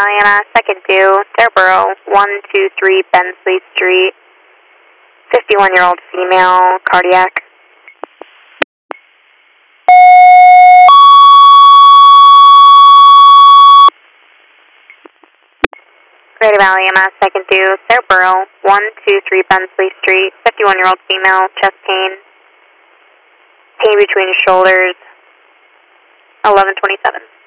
Valley EMS, second due, Scarborough, 123 Bensley Street, 51-year-old female, cardiac. Greater Valley EMS, second due, Scarborough, 123 Bensley Street, 51-year-old female, chest pain, pain between shoulders, 11:27.